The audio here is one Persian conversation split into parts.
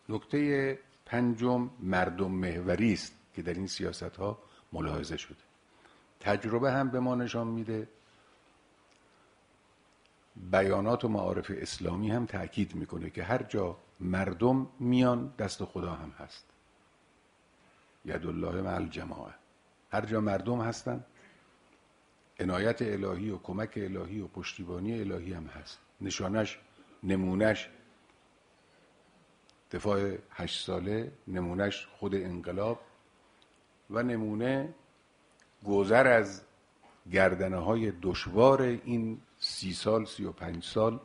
نکته پنجم مردم محوری است که در این سیاست ها ملاحظه شده. تجربه هم به ما نشان میده، بیانات و معارف اسلامی هم تأکید میکنه که هر جا مردم میان دست خدا هم هست. یدالله مع الجماعه. هر جا مردم هستن عنایت الهی و کمک الهی و پشتیبانی الهی هم هست. نشانش، نمونش دفاع 8 ساله، نمونش خود انقلاب و نمونه گذر از گردنه های دشوار این 30 سال 35 سال.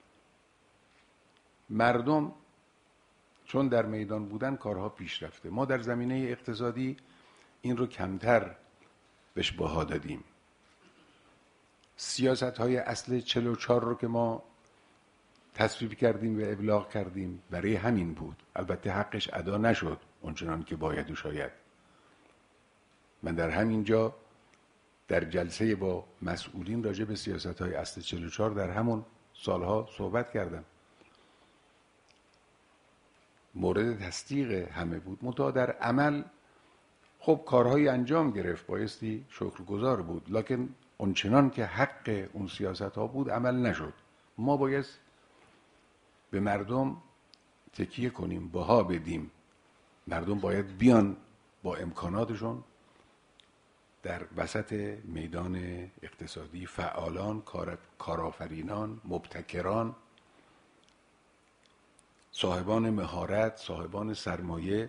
مردم چون در میدان بودن کارها پیش رفته. ما در زمینه اقتصادی این رو کمتر بهش بها دادیم. سیاست های اصل 44 رو که ما تصویب کردیم و ابلاغ کردیم برای همین بود. البته حقش ادا نشد اونچنان که باید و شاید. من در همین جا در جلسه با مسئولین راجع به سیاست های اصل 44 در همون سالها صحبت کردم. مورد تصدیق همه بود. منتها در عمل خب کارهای انجام گرفت، بایستی شکرگزار بود، لکن اونچنان که حق اون سیاست ها بود عمل نشد. ما باید به مردم تکیه کنیم، بها بدیم. مردم باید بیان با امکاناتشون در وسط میدان اقتصادی فعالان، کارآفرینان، مبتکران، صاحبان مهارت، صاحبان سرمایه،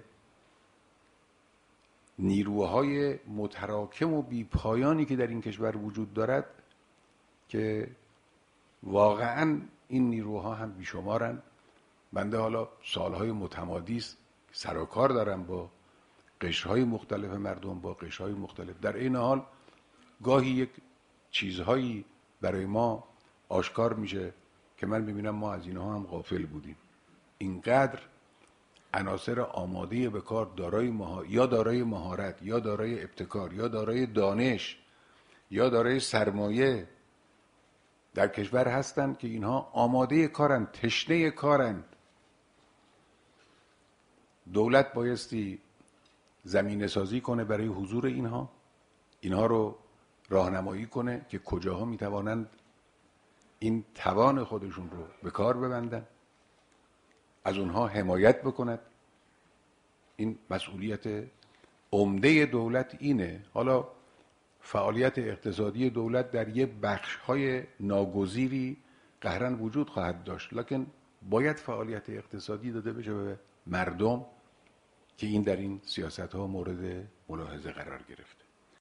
نیروهای متراکم و بیپایانی که در این کشور وجود دارد که واقعاً این نیروها هم بیشمارن. بنده حالا سالهای متمادی است سر و کار دارم با قشرهای مختلف مردم، با قشرهای مختلف. در این حال گاهی یک چیزهایی برای ما آشکار میشه که من ببینم ما از اینها هم غافل بودیم. اینقدر عناصر آماده به کار یا دارای مهارت یا دارای ابتکار یا دارای دانش یا دارای سرمایه در کشور هستند که اینها آماده کارند، تشنه کارند. دولت بایستی زمینه سازی کنه برای حضور اینها رو راهنمایی کنه که کجاها میتوانند این توان خودشون رو به کار ببندن، از اونها حمایت بکند. این مسئولیت عمده دولت اینه. حالا فعالیت اقتصادی دولت در یه بخش‌های ناگزیری قهراً وجود خواهد داشت، لکن باید فعالیت اقتصادی داده بشه به مردم که این در این سیاست‌ها مورد ملاحظه قرار گرفته.